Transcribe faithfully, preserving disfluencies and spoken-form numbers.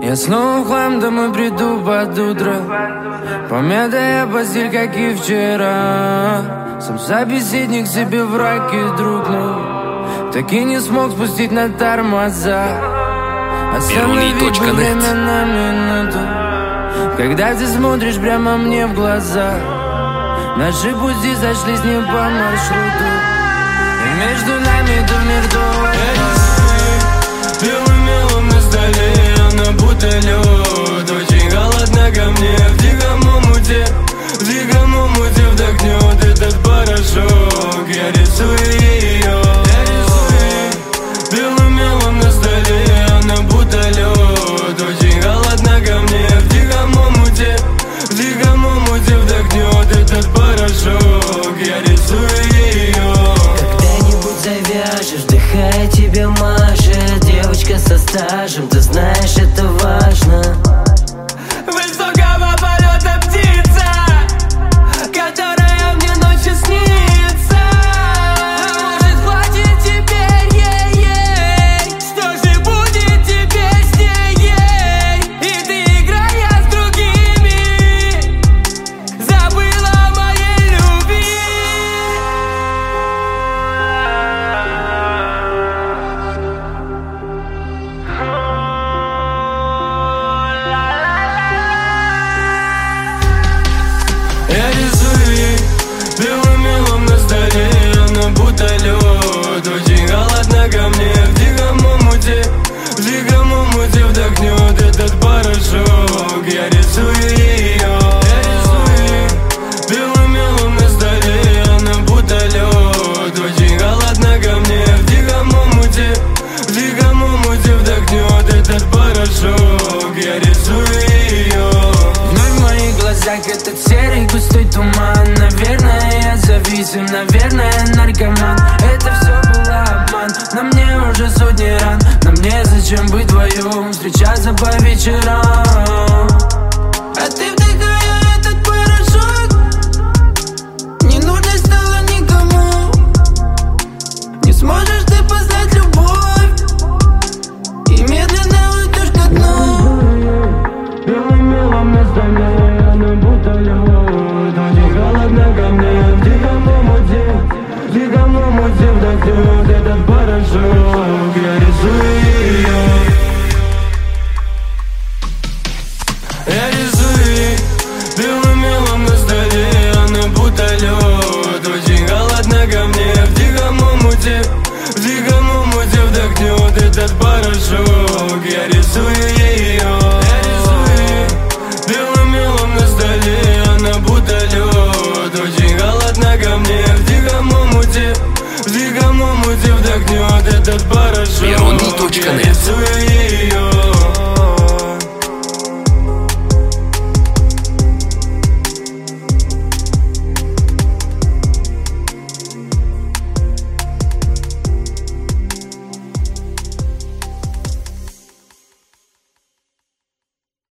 Я снова в хлам домой приду под утро, помятая постель, как и вчера. Сам собеседник себе враг и друг, но так и не смог спустить на тормоза. Остановить бы время на минуту, когда ты смотришь прямо мне в глаза. Наши пути сошлись не по маршруту, и между нами дымит белым мелом на столе, она будто лед. Очень холодно ко мне, в диком омуте, в диком омуте вдохнет этот порошок. Я рисую ее, я рисую белым мелом на столе, она будто лед. Очень холодно ко мне, в диком омуте, в диком омуте вдохнет этот порошок. Я рисую ее. Когда-нибудь завяжешь, вдыхая тебе мажет. Девочка со стажем, ты знаешь, это важно. Высокого полета птица, которая мне ночью снится. Может, хватит теперь ей-ей? Что же будет теперь с ней? И ты, играя с другими, забыла о моей любви. Я рисую ей белым мелом на столе, она будто лед. Очень холодно ко мне, в диком омуте, в диком омуте вдохнет этот порошок. Я рисую ее, я рисую ей белым мелом на столе, она будто лед. Очень холодно ко мне, в диком омуте, в диком омуте вдохнет этот порошок. Я рисую ее. вновь в моих глазах этот серый густой туман. Наверное, я зависим, наверное, наркоман. Это все был обман, на мне уже сотни ран. На мне зачем быть вдвоем, встречаться по вечерам? А ты вдыхая этот порошок, не нужно стало никому. Не сможешь ты познать любовь, и медленно уйдешь ко дну. Белым мелом на столе, она будто лед. Очень холодно ко мне, в диком омуте, в диком омуте вдохнет этот порошок. Я рисую